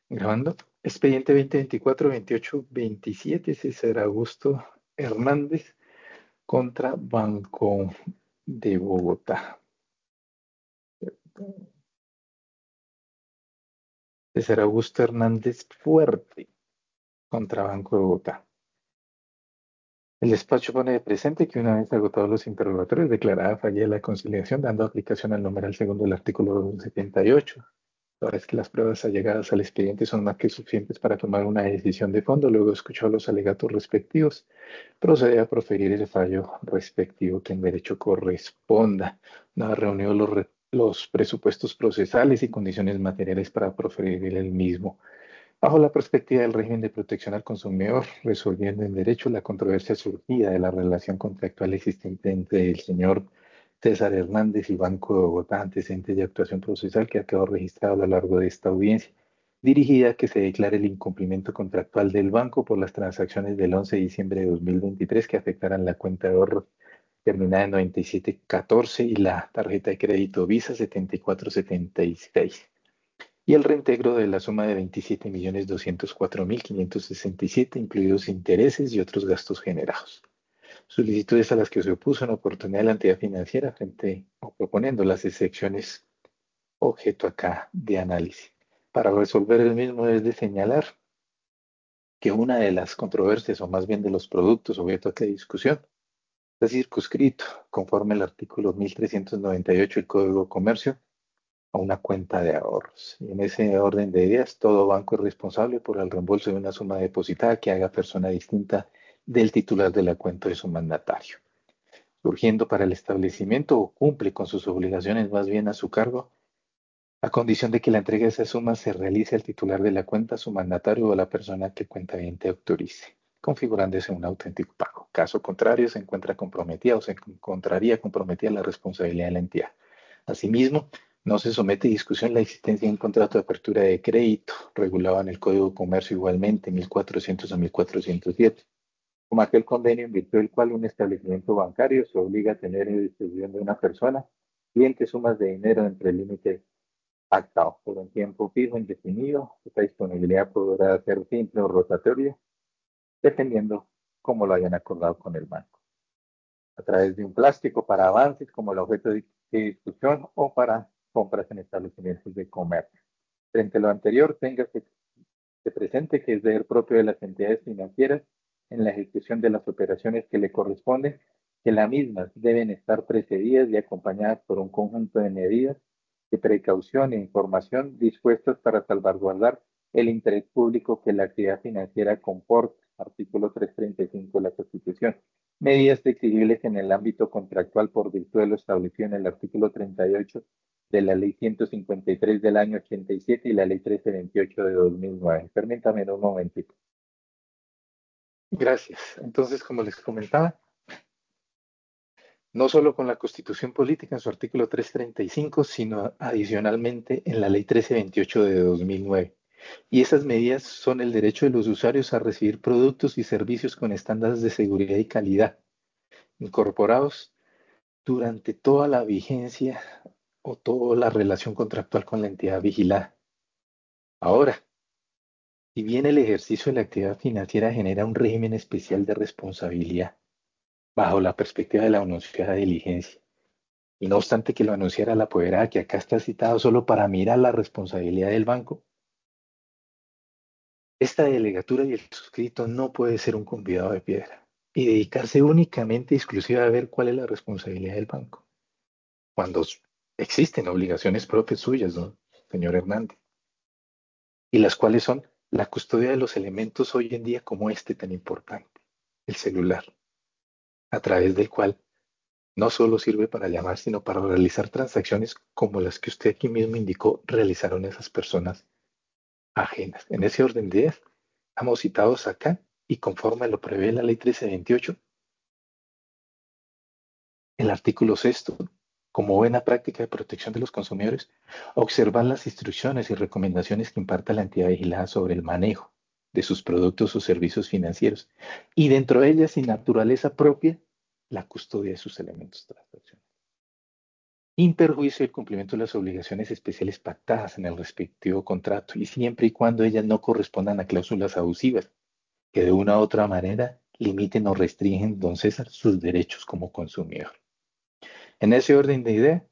Grabando. Expediente 2024-28-27, César Augusto Hernández contra Banco de Bogotá. César Augusto Hernández Fuerte contra Banco de Bogotá. El despacho pone de presente que una vez agotados los interrogatorios, declarada fallida la conciliación, dando aplicación al numeral segundo del artículo 78. Ahora es que las pruebas allegadas al expediente son más que suficientes para tomar una decisión de fondo, luego escuchar los alegatos respectivos, procede a proferir el fallo respectivo que en derecho corresponda. Una reunión los presupuestos procesales y condiciones materiales para proferir el mismo. Bajo la perspectiva del régimen de protección al consumidor, resolviendo en derecho la controversia surgida de la relación contractual existente entre el señor César Hernández y Banco de Bogotá, antecedentes de actuación procesal que ha quedado registrado a lo largo de esta audiencia, dirigida a que se declare el incumplimiento contractual del banco por las transacciones del 11 de diciembre de 2023 que afectaran la cuenta de ahorro terminada en 9714 y la tarjeta de crédito Visa 7476 y el reintegro de la suma de 27.204.567, incluidos intereses y otros gastos generados. Solicitudes a las que se opuso en oportunidad de la entidad financiera frente o proponiendo las excepciones objeto acá de análisis. Para resolver el mismo es de señalar que una de las controversias, o más bien de los productos objeto de discusión, está circunscrito, conforme al artículo 1398 del Código de Comercio, a una cuenta de ahorros. Y en ese orden de ideas, todo banco es responsable por el reembolso de una suma depositada que haga persona distinta del titular de la cuenta de su mandatario, surgiendo para el establecimiento o cumple con sus obligaciones más bien a su cargo, a condición de que la entrega de esa suma se realice al titular de la cuenta, su mandatario o a la persona que cuentaviente autorice, configurándose un auténtico pago. Caso contrario, se encuentra comprometida o se encontraría comprometida la responsabilidad de la entidad. Asimismo, no se somete a discusión la existencia de un contrato de apertura de crédito, regulado en el Código de Comercio igualmente, 1400 a 1407, como aquel convenio en virtud del cual un establecimiento bancario se obliga a tener en disposición de una persona clientes sumas de dinero entre el límite pactado por un tiempo fijo indefinido. Esta disponibilidad podrá ser simple o rotatoria, dependiendo cómo lo hayan acordado con el banco, a través de un plástico para avances como el objeto de discusión o para compras en establecimientos de comercio. Frente a lo anterior, tenga que se presente que es deber propio de las entidades financieras en la ejecución de las operaciones que le corresponden, que las mismas deben estar precedidas y acompañadas por un conjunto de medidas de precaución e información dispuestas para salvaguardar el interés público que la actividad financiera comporta, artículo 335 de la Constitución. Medidas exigibles en el ámbito contractual por virtud de lo establecido en el artículo 38 de la Ley 153 del año 87 y la Ley 1328 de 2009. Permítame un momentito. Gracias. Entonces, como les comentaba, no solo con la Constitución Política en su artículo 335, sino adicionalmente en la Ley 1328 de 2009. Y esas medidas son el derecho de los usuarios a recibir productos y servicios con estándares de seguridad y calidad, incorporados durante toda la vigencia o toda la relación contractual con la entidad vigilada. Ahora, si bien el ejercicio de la actividad financiera genera un régimen especial de responsabilidad bajo la perspectiva de la anunciada diligencia, y no obstante que lo anunciara la apoderada que acá está citado solo para mirar la responsabilidad del banco, esta delegatura y el suscrito no puede ser un convidado de piedra y dedicarse únicamente y exclusiva a ver cuál es la responsabilidad del banco, cuando existen obligaciones propias suyas, ¿no, señor Hernández? Y las cuales son la custodia de los elementos hoy en día como este tan importante, el celular, a través del cual no solo sirve para llamar, sino para realizar transacciones como las que usted aquí mismo indicó realizaron esas personas ajenas. En ese orden de ideas, estamos citados acá y conforme lo prevé la ley 1328, el artículo sexto, como buena práctica de protección de los consumidores, observar las instrucciones y recomendaciones que imparta la entidad vigilada sobre el manejo de sus productos o servicios financieros y dentro de ellas, sin naturaleza propia, la custodia de sus elementos transaccionales. en perjuicio del cumplimiento de las obligaciones especiales pactadas en el respectivo contrato y siempre y cuando ellas no correspondan a cláusulas abusivas que de una u otra manera limiten o restringen, don César, sus derechos como consumidor. En ese orden de idea,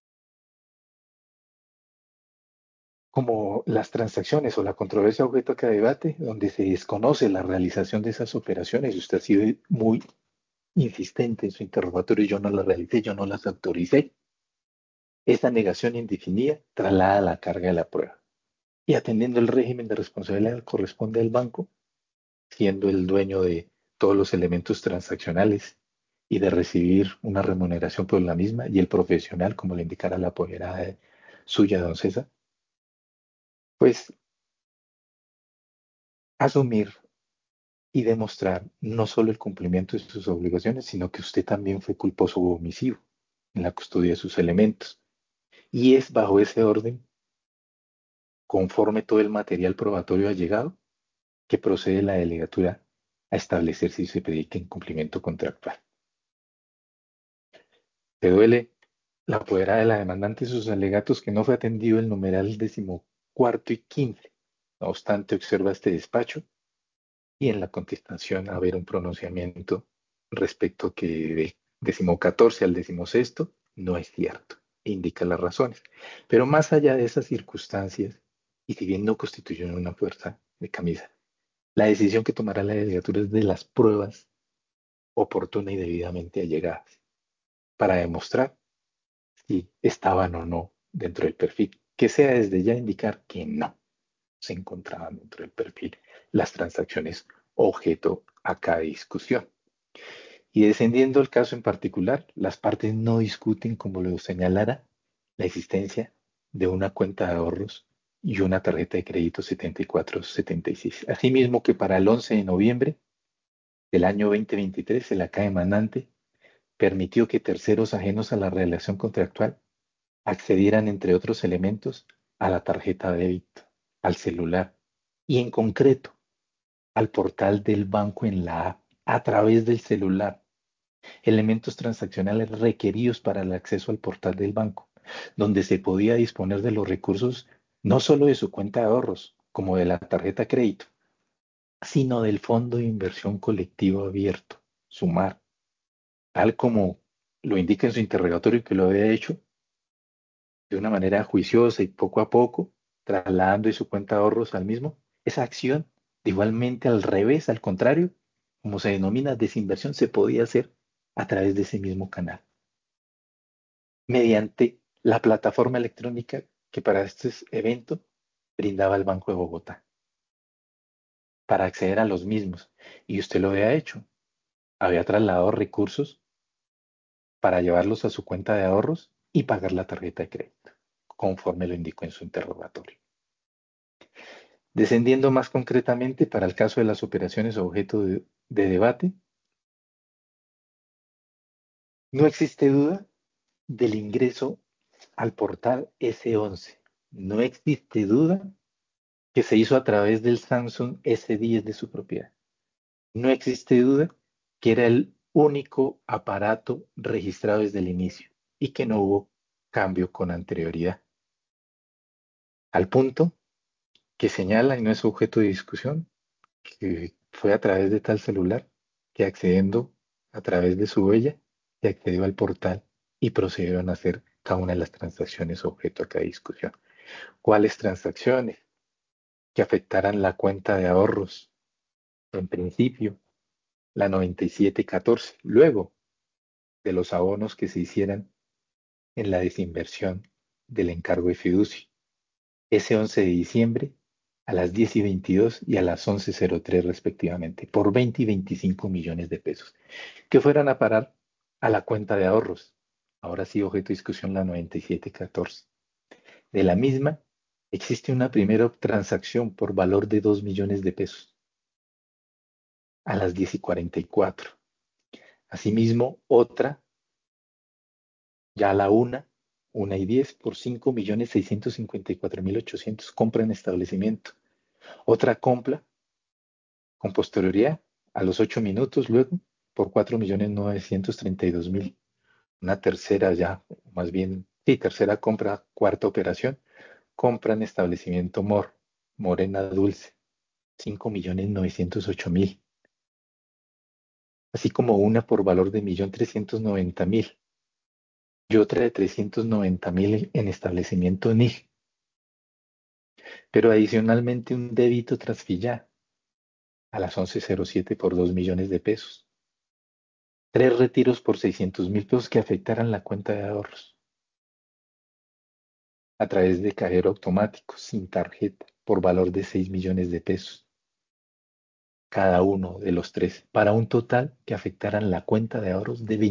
como las transacciones o la controversia objeto que debate, donde se desconoce la realización de esas operaciones, y usted ha sido muy insistente en su interrogatorio, yo no las realicé, yo no las autoricé, esta negación indefinida traslada la carga de la prueba. Y atendiendo el régimen de responsabilidad que corresponde al banco, siendo el dueño de todos los elementos transaccionales y de recibir una remuneración por la misma, y el profesional, como le indicara la apoderada suya, don César, pues asumir y demostrar no solo el cumplimiento de sus obligaciones, sino que usted también fue culposo o omisivo en la custodia de sus elementos. Y es bajo ese orden, conforme todo el material probatorio ha llegado, que procede la delegatura a establecer si se predica incumplimiento contractual. ¿Te duele la apoderada de la demandante y sus alegatos que no fue atendido el numeral 14º y 15? No obstante, observa este despacho y en la contestación a haber un pronunciamiento respecto que de 14º al 16º no es cierto, e indica las razones. Pero más allá de esas circunstancias, y si bien no constituyen una fuerza de camisa, la decisión que tomará la delegatura es de las pruebas oportuna y debidamente allegadas para demostrar si estaban o no dentro del perfil, que sea desde ya indicar que no se encontraban dentro del perfil las transacciones objeto a cada discusión. Y descendiendo el caso en particular, las partes no discuten, como lo señalara, la existencia de una cuenta de ahorros y una tarjeta de crédito 7476. Asimismo que para el 11 de noviembre del año 2023, el acá demandante permitió que terceros ajenos a la relación contractual accedieran, entre otros elementos, a la tarjeta de débito, al celular y en concreto al portal del banco en la app a través del celular, elementos transaccionales requeridos para el acceso al portal del banco, donde se podía disponer de los recursos no solo de su cuenta de ahorros, como de la tarjeta de crédito, sino del Fondo de Inversión Colectivo Abierto, SUMAR, tal como lo indica en su interrogatorio que lo había hecho de una manera juiciosa y poco a poco, trasladando de su cuenta de ahorros al mismo, esa acción, igualmente al revés, al contrario, como se denomina desinversión, se podía hacer a través de ese mismo canal, mediante la plataforma electrónica que para este evento brindaba el Banco de Bogotá, para acceder a los mismos. Y usted lo había hecho, había trasladado recursos para llevarlos a su cuenta de ahorros y pagar la tarjeta de crédito, conforme lo indicó en su interrogatorio. Descendiendo más concretamente para el caso de las operaciones objeto de debate, no existe duda del ingreso al portal S11. No existe duda que se hizo a través del Samsung S10 de su propiedad. No existe duda que era el único aparato registrado desde el inicio y que no hubo cambio con anterioridad. Al punto que señala, y no es objeto de discusión, que fue a través de tal celular que accediendo a través de su huella, se accedió al portal y procedieron a hacer cada una de las transacciones objeto a cada discusión. ¿Cuáles transacciones? Que afectaran la cuenta de ahorros. En principio, la 9714. Luego, de los abonos que se hicieran en la desinversión del encargo de fiducia. Ese 11 de diciembre a las 10:22 y a las 11:03 respectivamente, por 20 y 25 millones de pesos, que fueran a parar a la cuenta de ahorros. Ahora sí, objeto de discusión la 9714. De la misma, existe una primera transacción por valor de 2 millones de pesos a las 10:44. Asimismo, otra, ya a la 1:10 por 5.654.800 compra en establecimiento. Otra compra con posterioridad a los 8 minutos luego por 4.932.000. Una tercera ya, más bien Y tercera compra, cuarta operación, compra en establecimiento Morena Dulce, 5.908.000, así como una por valor de 1.390.000 y otra de 390.000 en establecimiento NIG, pero adicionalmente un débito Transfilla a las 11:07 por 2 millones de pesos. Tres retiros por 600.000 pesos que afectaran la cuenta de ahorros a través de cajero automático sin tarjeta por valor de 6 millones de pesos cada uno de los tres, para un total que afectaran la cuenta de ahorros de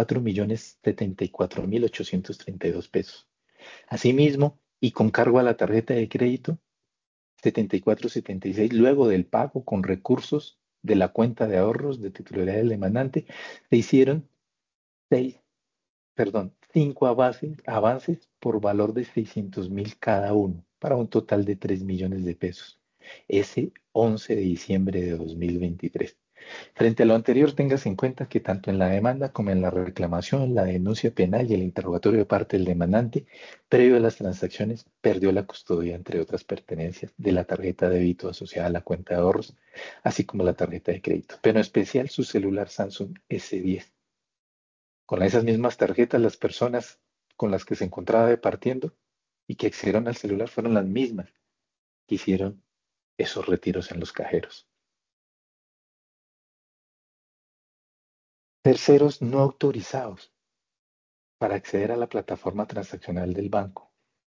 24.074.832 pesos. Asimismo, y con cargo a la tarjeta de crédito 7476, luego del pago con recursos de la cuenta de ahorros de titularidad del demandante, se hicieron seis, perdón, cinco avances por valor de 600.000 cada uno, para un total de 3 millones de pesos. Ese 11 de diciembre de 2023. Frente a lo anterior, tengas en cuenta que tanto en la demanda como en la reclamación, la denuncia penal y el interrogatorio de parte del demandante, previo a las transacciones, perdió la custodia, entre otras pertenencias, de la tarjeta de débito asociada a la cuenta de ahorros, así como la tarjeta de crédito, pero en especial su celular Samsung S10. Con esas mismas tarjetas, las personas con las que se encontraba departiendo y que accedieron al celular fueron las mismas que hicieron esos retiros en los cajeros. Terceros no autorizados para acceder a la plataforma transaccional del banco.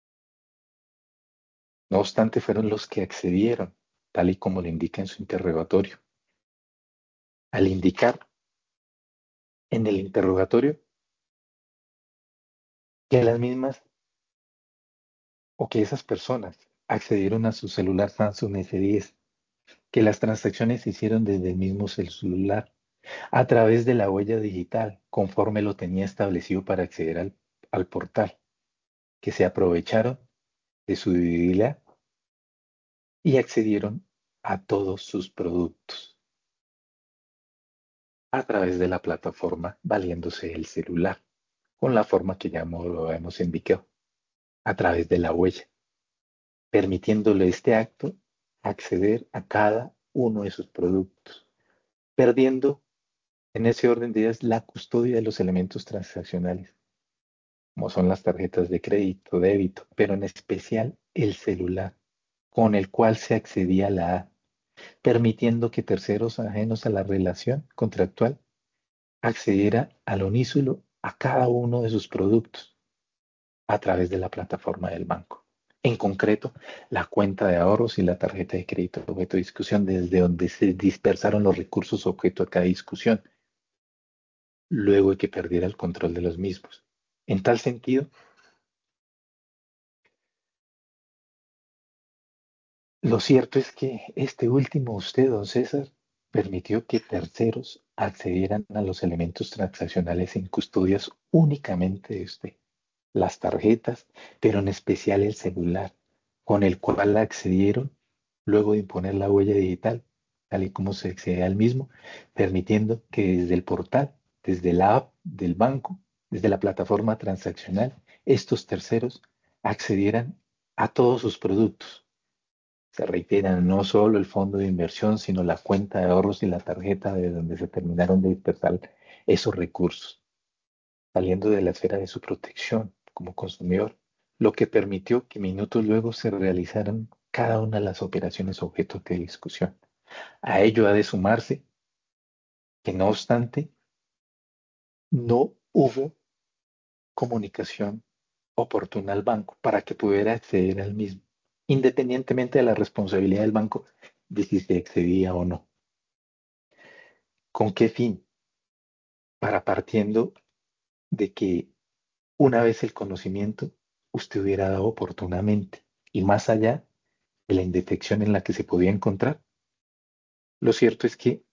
No obstante, fueron los que accedieron, tal y como le indica en su interrogatorio. Al indicar en el interrogatorio que las mismas o que esas personas accedieron a su celular Samsung S10, que las transacciones se hicieron desde el mismo celular, a través de la huella digital, conforme lo tenía establecido para acceder al portal, que se aprovecharon de su debilidad y accedieron a todos sus productos a través de la plataforma valiéndose el celular, con la forma que ya lo hemos indicado, a través de la huella, permitiéndole este acto acceder a cada uno de sus productos, perdiendo en ese orden de ideas la custodia de los elementos transaccionales, como son las tarjetas de crédito, débito, pero en especial el celular, con el cual se accedía a la A, permitiendo que terceros ajenos a la relación contractual accediera al unísono a cada uno de sus productos a través de la plataforma del banco. En concreto, la cuenta de ahorros y la tarjeta de crédito objeto de discusión, desde donde se dispersaron los recursos objeto a cada discusión, luego de que perdiera el control de los mismos. En tal sentido, lo cierto es que este último, usted, don César, permitió que terceros accedieran a los elementos transaccionales en custodias únicamente de usted, las tarjetas, pero en especial el celular, con el cual accedieron luego de imponer la huella digital, tal y como se accede al mismo, permitiendo que desde el portal, desde la app del banco, desde la plataforma transaccional, estos terceros accedieran a todos sus productos. Se reiteran no solo el fondo de inversión, sino la cuenta de ahorros y la tarjeta de donde se terminaron de dispersar esos recursos, saliendo de la esfera de su protección como consumidor, lo que permitió que minutos luego se realizaran cada una de las operaciones objeto de discusión. A ello ha de sumarse que, no obstante, no hubo comunicación oportuna al banco para que pudiera acceder al mismo, independientemente de la responsabilidad del banco de si se accedía o no. ¿Con qué fin? Para, partiendo de que una vez el conocimiento usted hubiera dado oportunamente y más allá de la indefección en la que se podía encontrar, lo cierto es que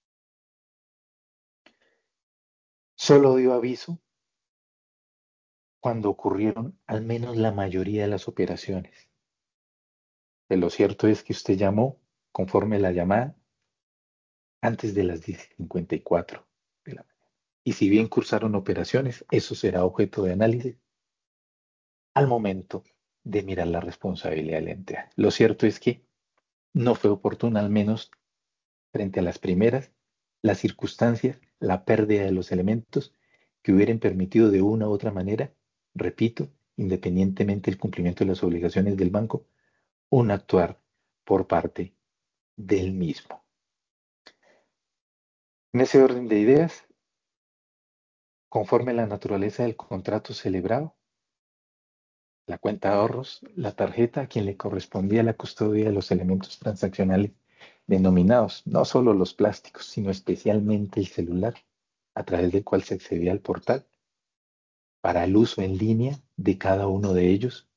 solo dio aviso cuando ocurrieron al menos la mayoría de las operaciones. Lo cierto es que usted llamó conforme la llamada antes de las 10:54 de la mañana. Y si bien cursaron operaciones, eso será objeto de análisis al momento de mirar la responsabilidad del ente. Lo cierto es que no fue oportuna, al menos frente a las primeras, las circunstancias, la pérdida de los elementos que hubieran permitido de una u otra manera, repito, independientemente del cumplimiento de las obligaciones del banco, un actuar por parte del mismo. En ese orden de ideas, conforme a la naturaleza del contrato celebrado, la cuenta de ahorros, la tarjeta a quien le correspondía la custodia de los elementos transaccionales denominados, no solo los plásticos, sino especialmente el celular, a través del cual se accedía al portal, para el uso en línea de cada uno de ellos,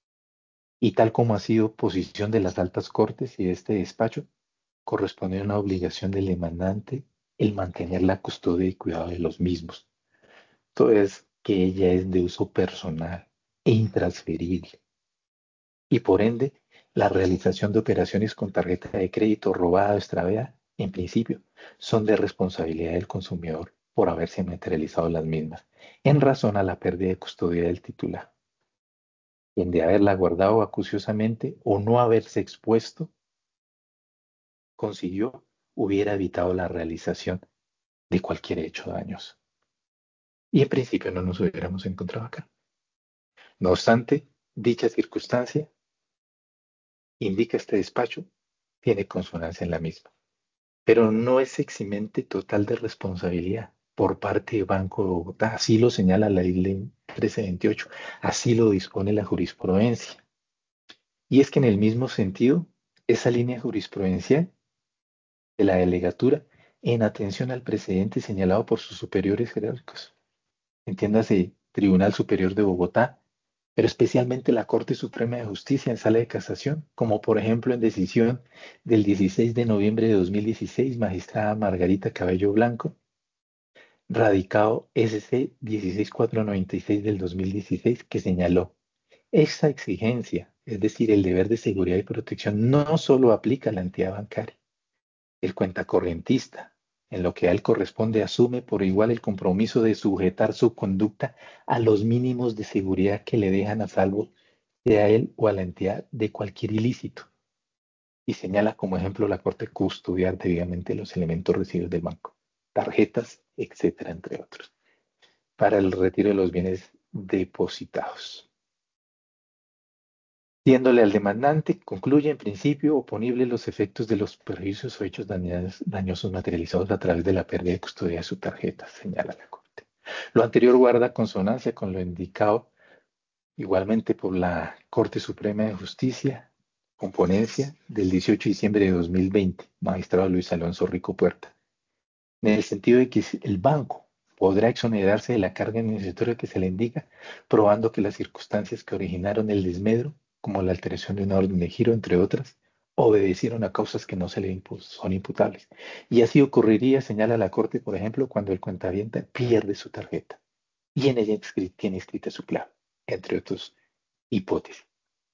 y tal como ha sido posición de las altas cortes y de este despacho, corresponde a una obligación del demandante el mantener la custodia y cuidado de los mismos. Esto es que ella es de uso personal e intransferible y por ende la realización de operaciones con tarjeta de crédito robada o extraviada, en principio, son de responsabilidad del consumidor por haberse materializado las mismas, en razón a la pérdida de custodia del titular, quien de haberla guardado acuciosamente o no haberse expuesto, consiguió, hubiera evitado la realización de cualquier hecho dañoso. Y en principio no nos hubiéramos encontrado acá. No obstante, dicha circunstancia, indica este despacho, tiene consonancia en la misma, pero no es eximente total de responsabilidad por parte de Banco de Bogotá. Así lo señala la ley 1328, así lo dispone la jurisprudencia. Y es que en el mismo sentido, esa línea jurisprudencial de la delegatura, en atención al precedente señalado por sus superiores jerárquicos, entiéndase Tribunal Superior de Bogotá, pero especialmente la Corte Suprema de Justicia en sala de casación, como por ejemplo en decisión del 16 de noviembre de 2016, magistrada Margarita Cabello Blanco, radicado SC 16496 del 2016, que señaló, esta exigencia, es decir, el deber de seguridad y protección, no solo aplica a la entidad bancaria. El cuentacorrientista, en lo que a él corresponde, asume por igual el compromiso de sujetar su conducta a los mínimos de seguridad que le dejan a salvo, sea a él o a la entidad, de cualquier ilícito. Y señala como ejemplo la Corte custodiar debidamente los elementos recibidos del banco, tarjetas, etcétera, entre otros, para el retiro de los bienes depositados. Siéndole al demandante, concluye en principio oponible los efectos de los perjuicios o hechos dañosos materializados a través de la pérdida de custodia de su tarjeta, señala la Corte. Lo anterior guarda consonancia con lo indicado igualmente por la Corte Suprema de Justicia, con ponencia del 18 de diciembre de 2020, magistrado Luis Alonso Rico Puerta, en el sentido de que el banco podrá exonerarse de la carga innecesaria que se le indica, probando que las circunstancias que originaron el desmedro, como la alteración de una orden de giro, entre otras, obedecieron a causas que no se le son imputables. Y así ocurriría, señala la Corte, por ejemplo, cuando el cuentaviente pierde su tarjeta y en ella tiene escrita su clave, entre otras hipótesis.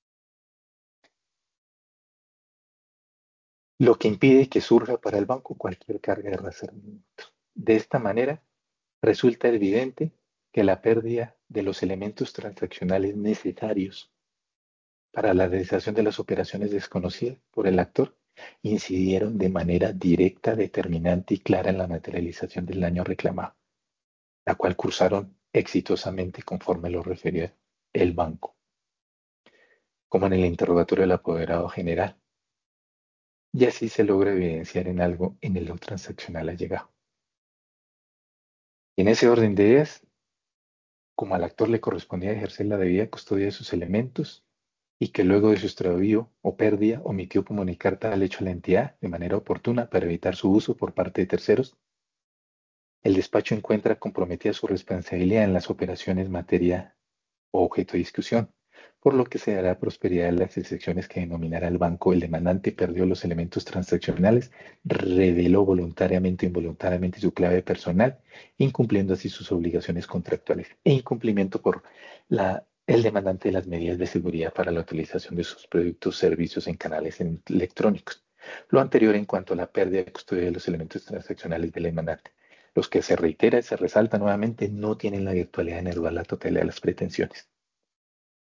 Lo que impide que surja para el banco cualquier carga de razonamiento. De esta manera, resulta evidente que la pérdida de los elementos transaccionales necesarios para la realización de las operaciones desconocidas por el actor incidieron de manera directa, determinante y clara en la materialización del daño reclamado, la cual cursaron exitosamente conforme lo refería el banco, como en el interrogatorio del apoderado general, y así se logra evidenciar en algo en el lo transaccional allegado. Y en ese orden de ideas, como al actor le correspondía ejercer la debida custodia de sus elementos y que luego de su extravío o pérdida omitió comunicar tal hecho a la entidad de manera oportuna para evitar su uso por parte de terceros, el despacho encuentra comprometida su responsabilidad en las operaciones materia o objeto de discusión, por lo que se dará prosperidad de las excepciones que denominará el banco. El demandante perdió los elementos transaccionales, reveló voluntariamente o involuntariamente su clave personal, incumpliendo así sus obligaciones contractuales e incumplimiento por el demandante de las medidas de seguridad para la utilización de sus productos o servicios en canales electrónicos. Lo anterior en cuanto a la pérdida de custodia de los elementos transaccionales del demandante. Los que se reitera y se resalta nuevamente no tienen la virtualidad de enervar la totalidad de las pretensiones.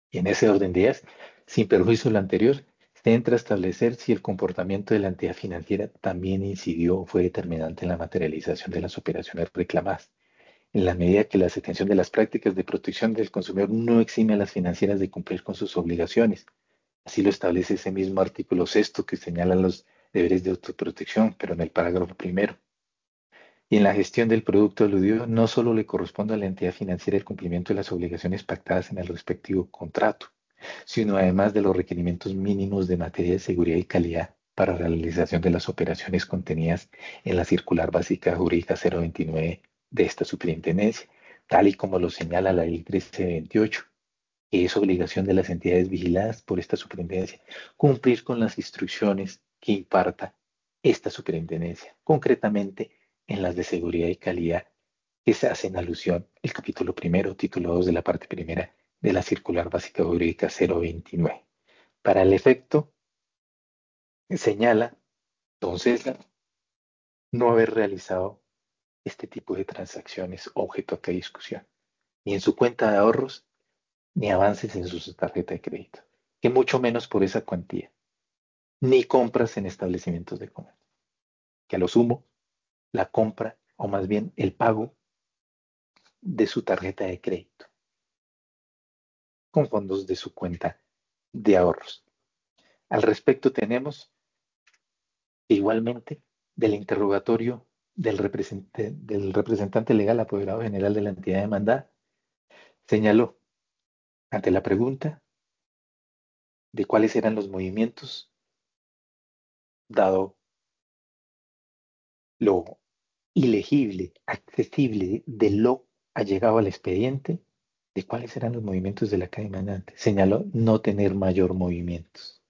Y en ese orden de ideas, sin perjuicio de lo anterior, se entra a establecer si el comportamiento de la entidad financiera también incidió o fue determinante en la materialización de las operaciones reclamadas, en la medida que la extensión de las prácticas de protección del consumidor no exime a las financieras de cumplir con sus obligaciones. Así lo establece ese mismo artículo sexto que señala los deberes de autoprotección, pero en el parágrafo primero. Y en la gestión del producto aludido, no solo le corresponde a la entidad financiera el cumplimiento de las obligaciones pactadas en el respectivo contrato, sino además de los requerimientos mínimos de materia de seguridad y calidad para la realización de las operaciones contenidas en la Circular Básica Jurídica 029 de esta superintendencia, tal y como lo señala la Ley 1328, que es obligación de las entidades vigiladas por esta superintendencia cumplir con las instrucciones que imparta esta superintendencia, concretamente en las de seguridad y calidad que se hacen alusión el capítulo primero, título 2 de la parte primera de la Circular Básica Jurídica 029. Para el efecto, señala, don César, no haber realizado este tipo de transacciones objeto a cada discusión, ni en su cuenta de ahorros, ni avances en su tarjeta de crédito, que mucho menos por esa cuantía, ni compras en establecimientos de comercio, que a lo sumo la compra o más bien el pago de su tarjeta de crédito con fondos de su cuenta de ahorros. Al respecto tenemos igualmente del interrogatorio del representante legal apoderado general de la entidad demandada, señaló ante la pregunta de cuáles eran los movimientos, dado lo ilegible, accesible de lo allegado al expediente, de cuáles eran los movimientos de la cadena demandante. Señaló no tener mayor movimientos.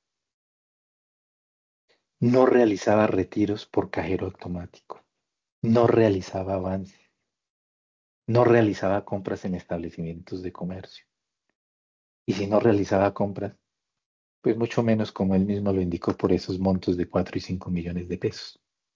No realizaba retiros por cajero automático. No realizaba avances. No realizaba compras en establecimientos de comercio. Y si no realizaba compras, pues mucho menos como él mismo lo indicó por esos montos de 4 y 5 millones de pesos.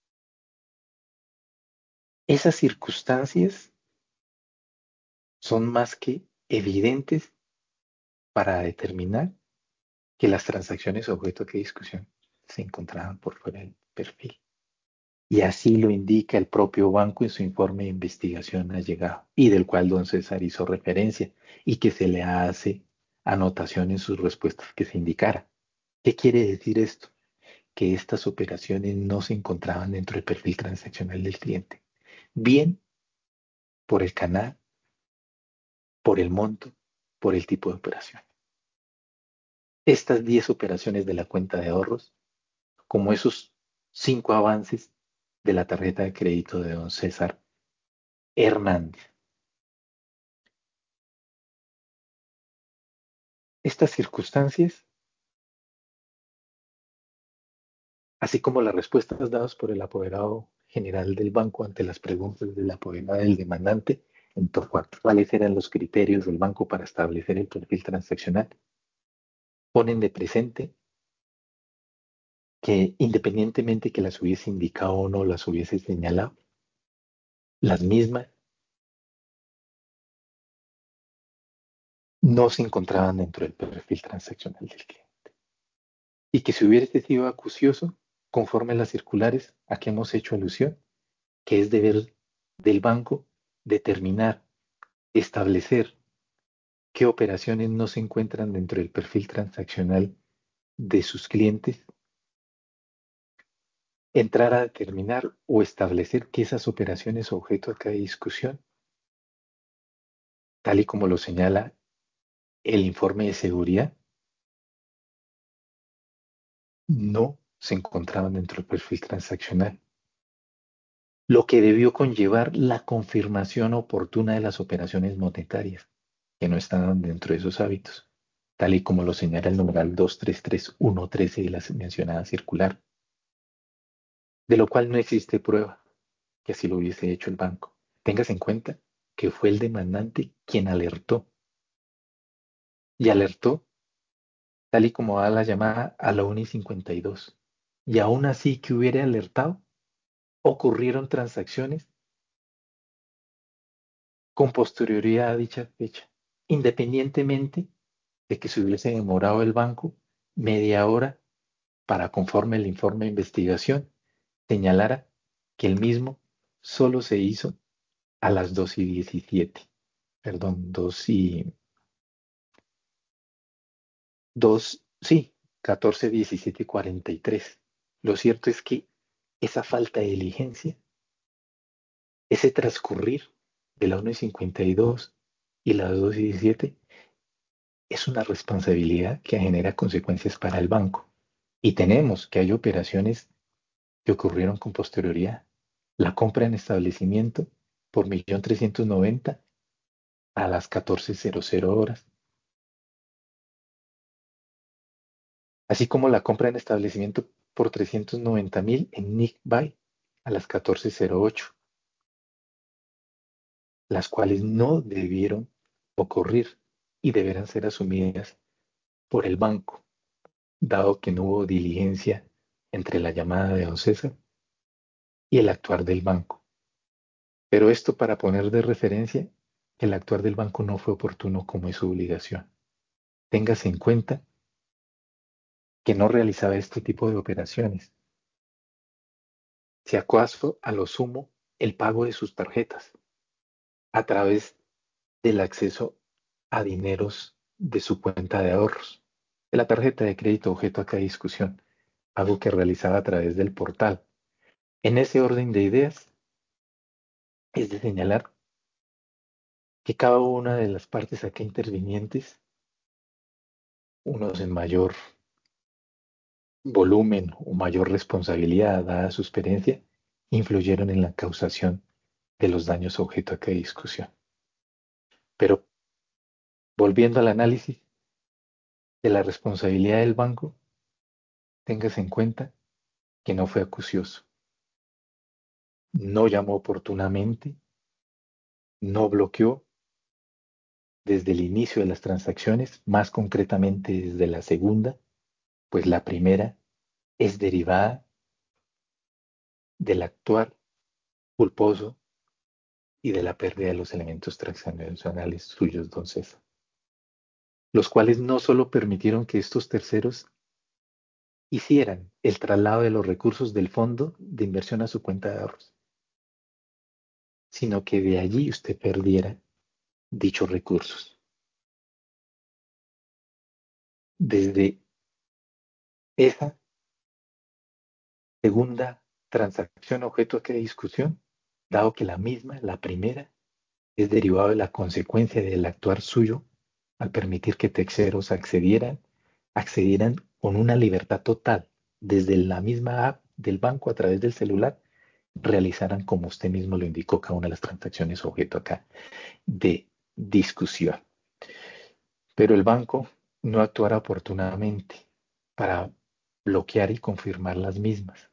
Esas circunstancias son más que evidentes para determinar que las transacciones objeto de discusión se encontraban por fuera del perfil. Y así lo indica el propio banco en su informe de investigación allegado y del cual don César hizo referencia y que se le hace anotación en sus respuestas que se indicara. ¿Qué quiere decir esto? Que estas operaciones no se encontraban dentro del perfil transaccional del cliente. Bien por el canal, por el monto, por el tipo de operación. Estas 10 operaciones de la cuenta de ahorros, como esos 5 avances de la tarjeta de crédito de don César Hernández. Estas circunstancias, así como las respuestas dadas por el apoderado general del banco ante las preguntas del apoderado del demandante, en torno a cuáles eran los criterios del banco para establecer el perfil transaccional, ponen de presente que independientemente que las hubiese indicado o no las hubiese señalado, las mismas no se encontraban dentro del perfil transaccional del cliente. Y que si hubiese sido acucioso, conforme a las circulares a que hemos hecho alusión, que es deber del banco determinar, establecer qué operaciones no se encuentran dentro del perfil transaccional de sus clientes, entrar a determinar o establecer que esas operaciones objeto de cada discusión, tal y como lo señala el informe de seguridad, no se encontraban dentro del perfil transaccional, lo que debió conllevar la confirmación oportuna de las operaciones monetarias, que no estaban dentro de esos hábitos, tal y como lo señala el numeral 233113 de la mencionada circular, de lo cual no existe prueba que así lo hubiese hecho el banco. Tengas en cuenta que fue el demandante quien alertó y alertó tal y como da la llamada a la 1 y 52. Y aún así que hubiera alertado, ocurrieron transacciones con posterioridad a dicha fecha, independientemente de que se hubiese demorado el banco media hora para, conforme el informe de investigación, señalara que el mismo solo se hizo a las 2:17, perdón, 2, sí, 14, 17 y 43. Lo cierto es que esa falta de diligencia, ese transcurrir de la 1:52 y la 2:17, es una responsabilidad que genera consecuencias para el banco. Y tenemos que hay operaciones que ocurrieron con posterioridad. La compra en establecimiento por 1.390.000 a las 14:00 horas, así como la compra en establecimiento por 390.000 en Nick Buy a las 14:08, las cuales no debieron ocurrir y deberán ser asumidas por el banco, dado que no hubo diligencia entre la llamada de don César y el actuar del banco. Pero esto para poner de referencia que el actuar del banco no fue oportuno como es su obligación. Téngase en cuenta que no realizaba este tipo de operaciones. Si acaso, a lo sumo, el pago de sus tarjetas a través del acceso a dineros de su cuenta de ahorros, de la tarjeta de crédito objeto a cada discusión, algo que realizaba a través del portal. En ese orden de ideas, es de señalar que cada una de las partes acá intervinientes, unos en mayor volumen o mayor responsabilidad dada su experiencia, influyeron en la causación de los daños objeto a cada discusión. Pero volviendo al análisis de la responsabilidad del banco, téngase en cuenta que no fue acucioso, no llamó oportunamente, no bloqueó desde el inicio de las transacciones, más concretamente desde la segunda, pues la primera es derivada del actuar culposo y de la pérdida de los elementos transaccionales suyos, don César, los cuales no solo permitieron que estos terceros hicieran el traslado de los recursos del fondo de inversión a su cuenta de ahorros, sino que de allí usted perdiera dichos recursos. Desde esa segunda transacción objeto de discusión, dado que la misma, la primera, es derivado de la consecuencia del actuar suyo al permitir que terceros accedieran con una libertad total desde la misma app del banco a través del celular, realizaran como usted mismo lo indicó cada una de las transacciones objeto acá de discusión. Pero el banco no actuará oportunamente para bloquear y confirmar las mismas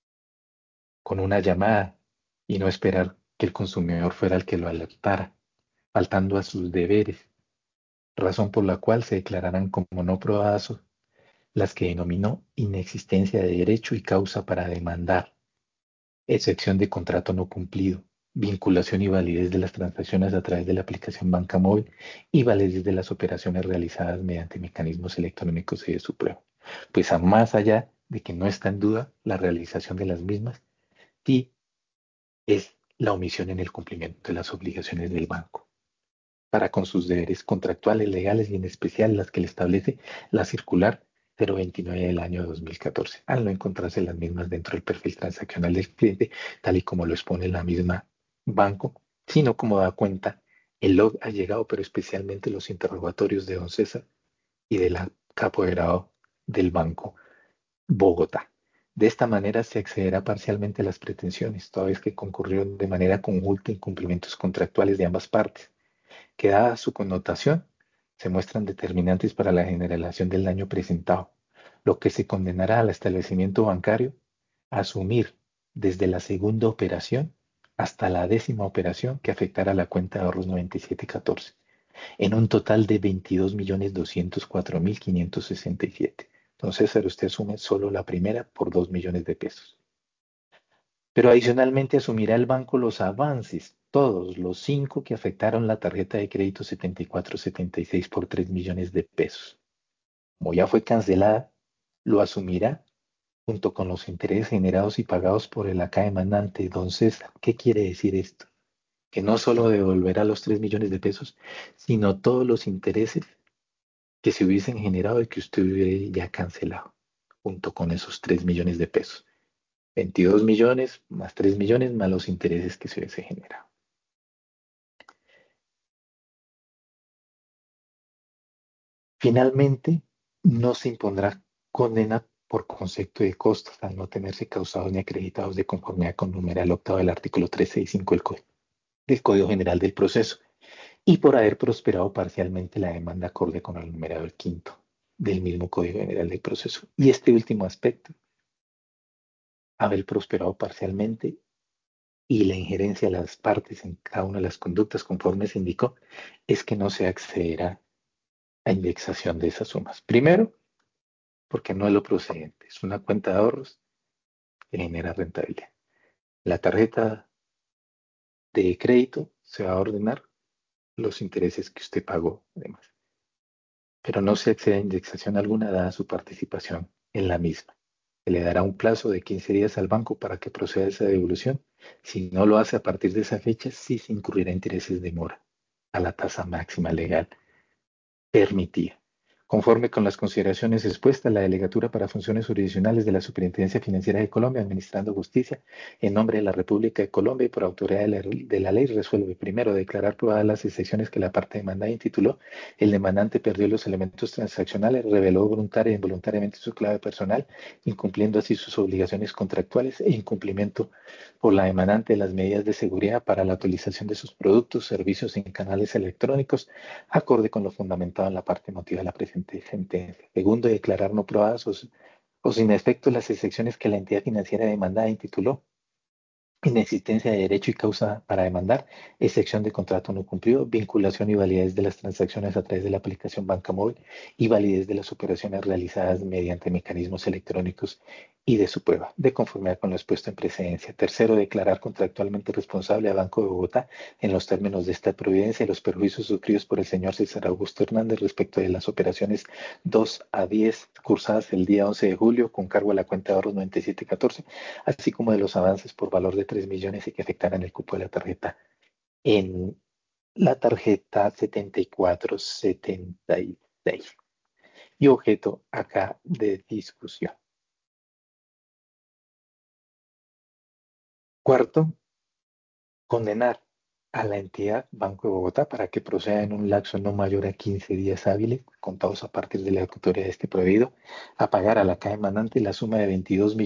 con una llamada y no esperar que el consumidor fuera el que lo alertara, faltando a sus deberes, razón por la cual se declararán como no probadas las que denominó inexistencia de derecho y causa para demandar, excepción de contrato no cumplido, vinculación y validez de las transacciones a través de la aplicación banca móvil y validez de las operaciones realizadas mediante mecanismos electrónicos y de su prueba. Pues a más allá de que no está en duda la realización de las mismas, sí es la omisión en el cumplimiento de las obligaciones del banco para con sus deberes contractuales, legales y en especial las que le establece la circular 029 del año 2014, al no encontrarse las mismas dentro del perfil transaccional del cliente, tal y como lo expone la misma banco, sino como da cuenta el log ha llegado, pero especialmente los interrogatorios de don César y de la apoderado del banco Bogotá. De esta manera se accederá parcialmente a las pretensiones, toda vez que concurrieron de manera conjunta incumplimientos contractuales de ambas partes que dada su connotación, se muestran determinantes para la generación del daño presentado, lo que se condenará al establecimiento bancario a asumir desde la segunda operación hasta la 10ª operación que afectará la cuenta de ahorros 9714, en un total de 22.204.567. Entonces, usted asume solo la primera por 2 millones de pesos. Pero adicionalmente asumirá el banco los avances, todos los 5 que afectaron la tarjeta de crédito 7476 por 3 millones de pesos. Como ya fue cancelada, lo asumirá junto con los intereses generados y pagados por el acá demandante. Don César, ¿qué quiere decir esto? Que no solo devolverá los 3 millones de pesos, sino todos los intereses que se hubiesen generado y que usted hubiera ya cancelado, junto con esos 3 millones de pesos. 22 millones más 3 millones más los intereses que se hubiese generado. Finalmente, no se impondrá condena por concepto de costos al no tenerse causados ni acreditados de conformidad con numeral octavo del artículo 365 del Código General del Proceso y por haber prosperado parcialmente la demanda acorde con el numeral quinto del mismo Código General del Proceso. Y este último aspecto, haber prosperado parcialmente y la injerencia de las partes en cada una de las conductas conforme se indicó, es que no se accederá a indexación de esas sumas. Primero, porque no es lo procedente, es una cuenta de ahorros que genera rentabilidad. La tarjeta de crédito se va a ordenar los intereses que usted pagó, además, pero no se accede a indexación alguna dada su participación en la misma. Se le dará un plazo de 15 días al banco para que proceda a esa devolución. Si no lo hace a partir de esa fecha, sí se incurrirá intereses de mora a la tasa máxima legal permitía. Conforme con las consideraciones expuestas, la Delegatura para Funciones Jurisdiccionales de la Superintendencia Financiera de Colombia, administrando justicia en nombre de la República de Colombia y por autoridad de la ley, resuelve primero declarar probadas las excepciones que la parte demandada intituló. El demandante perdió los elementos transaccionales, reveló voluntaria e involuntariamente su clave personal, incumpliendo así sus obligaciones contractuales e incumplimiento por la demandante de las medidas de seguridad para la utilización de sus productos, servicios en canales electrónicos acorde con lo fundamentado en la parte emotiva de la presente sentencia. Segundo, declarar no probadas o sin efecto las excepciones que la entidad financiera demandada intituló inexistencia de derecho y causa para demandar, excepción de contrato no cumplido, vinculación y validez de las transacciones a través de la aplicación Banca Móvil y validez de las operaciones realizadas mediante mecanismos electrónicos y de su prueba, de conformidad con lo expuesto en precedencia. Tercero, declarar contractualmente responsable a Banco de Bogotá en los términos de esta providencia los perjuicios sufridos por el señor César Augusto Hernández respecto de las operaciones 2 a 10 cursadas el día 11 de julio con cargo a la cuenta de ahorros 9714, así como de los avances por valor de 3 millones y que afectaran el cupo de la tarjeta en la tarjeta 7476 y objeto acá de discusión. Cuarto, condenar a la entidad Banco de Bogotá para que proceda en un lapso no mayor a 15 días hábiles, contados a partir de la ejecutoria de este prohibido, a pagar a la CAE demandante la suma de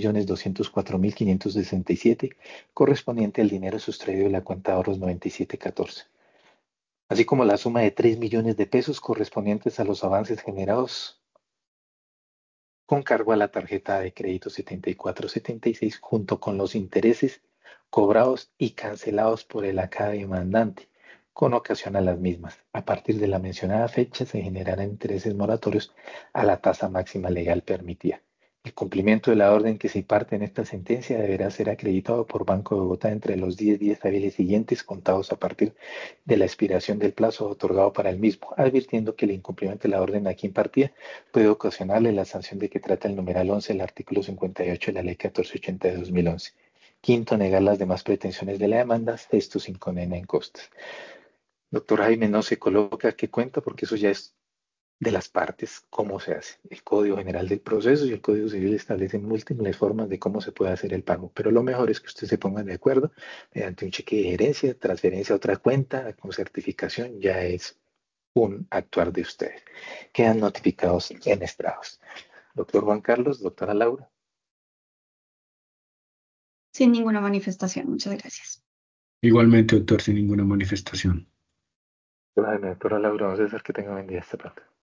22.204.567 correspondiente al dinero sustraído de la cuenta de ahorros 9714, así como la suma de 3 millones de pesos correspondientes a los avances generados con cargo a la tarjeta de crédito 7476 junto con los intereses cobrados y cancelados por el acá demandante con ocasión a las mismas. A partir de la mencionada fecha se generarán intereses moratorios a la tasa máxima legal permitida. El cumplimiento de la orden que se imparte en esta sentencia deberá ser acreditado por Banco de Bogotá entre los 10 días hábiles siguientes contados a partir de la expiración del plazo otorgado para el mismo, advirtiendo que el incumplimiento de la orden aquí impartida puede ocasionarle la sanción de que trata el numeral 11 del artículo 58 de la Ley 1480 de 2011. Quinto, negar las demás pretensiones de la demanda, esto sin condena en costas. Doctor Jaime no se coloca qué cuenta porque eso ya es de las partes, cómo se hace. El Código General del Proceso y el Código Civil establecen múltiples formas de cómo se puede hacer el pago, pero lo mejor es que ustedes se pongan de acuerdo mediante un cheque de gerencia, transferencia a otra cuenta, con certificación, ya es un actuar de ustedes. Quedan notificados en estrados. Doctor Juan Carlos, doctora Laura. Sin ninguna manifestación. Muchas gracias. Igualmente, doctor, sin ninguna manifestación. Doctora Laura, vamos a hacer que tenga buen día. Hasta pronto.